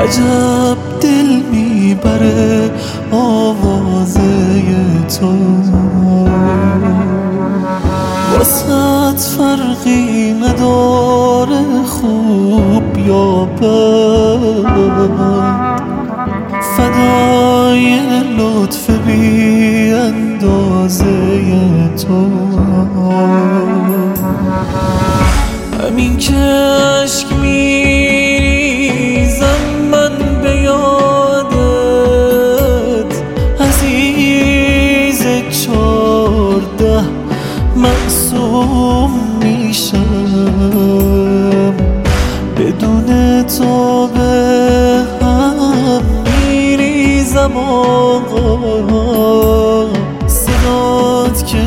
عجب دل میبره آوازه تو، واسط فرقی نداره خوب یا بد، فدای لطف بی اندازه تو. همین که عشق میریزم من به یادت، عزیز 14 معصوم میشم، بدون تو به هم میریزم آقا، صدات که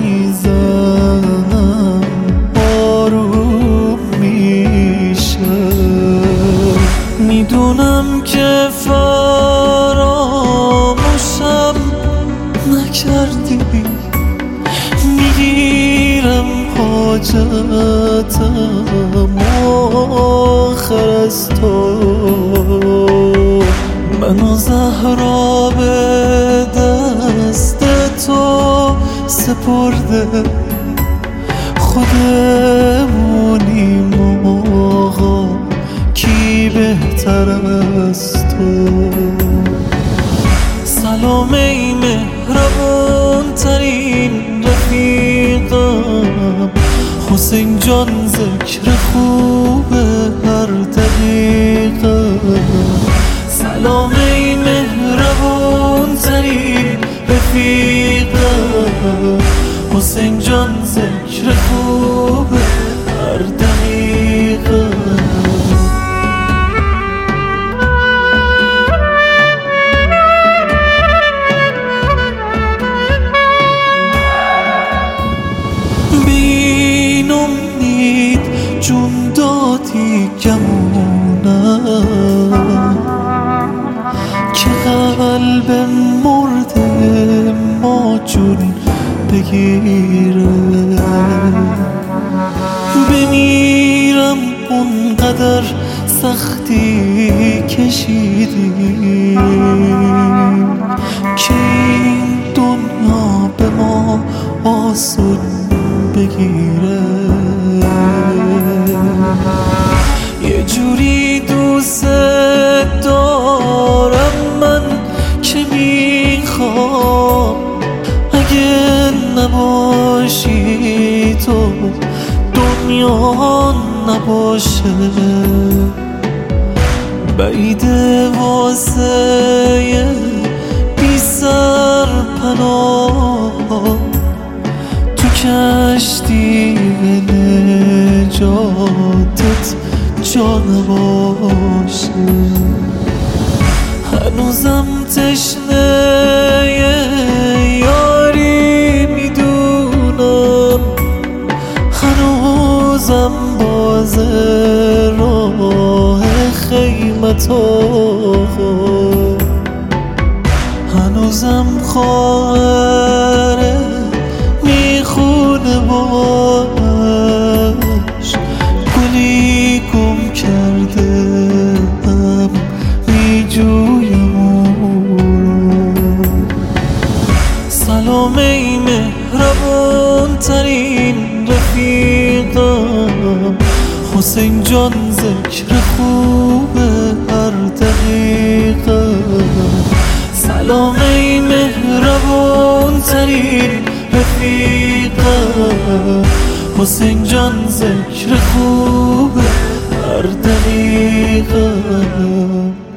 میزنم آروم میشه. میدونم که فراموشم نکردی، میگیرم حاجتم آخر از تو. منو زهرا به دست تو سپرده، خودمونیم آقا، کی بهتر از تو. سلام ای مهربون ترین رفیقم، حسین جان ذکر خوبه هر دقیقه. سلام ای مهربون ترین رفیقم، حسین جان ذکر خوبه هر دقیقه. بین امید جون دادی گمونم، که قلب مرده ما جون بگیره. بمیرم اونقدر سختی کشیدیم، که این دنیا به ما آسون بگیره. یه جوری دوست دارم من که میخوام اگه نباشی تو دنیا نباشه. بعیده واسه بی سر پناه، تو کشتی نجاتت جا نباشه. هنوزم تشنه یاری میدونم، هنوزم باز راه خیمت آقا، هنوزم خواهره میخونه باش، گلی گم کرده هم میجویم اون. سلام ای مهربون ترین رفیقم، حسین جان ذکر خوبه هر دقیقه. سلام ای مهربون ترین رفیقم، حسین جان ذکر خوبه هر دقیقه.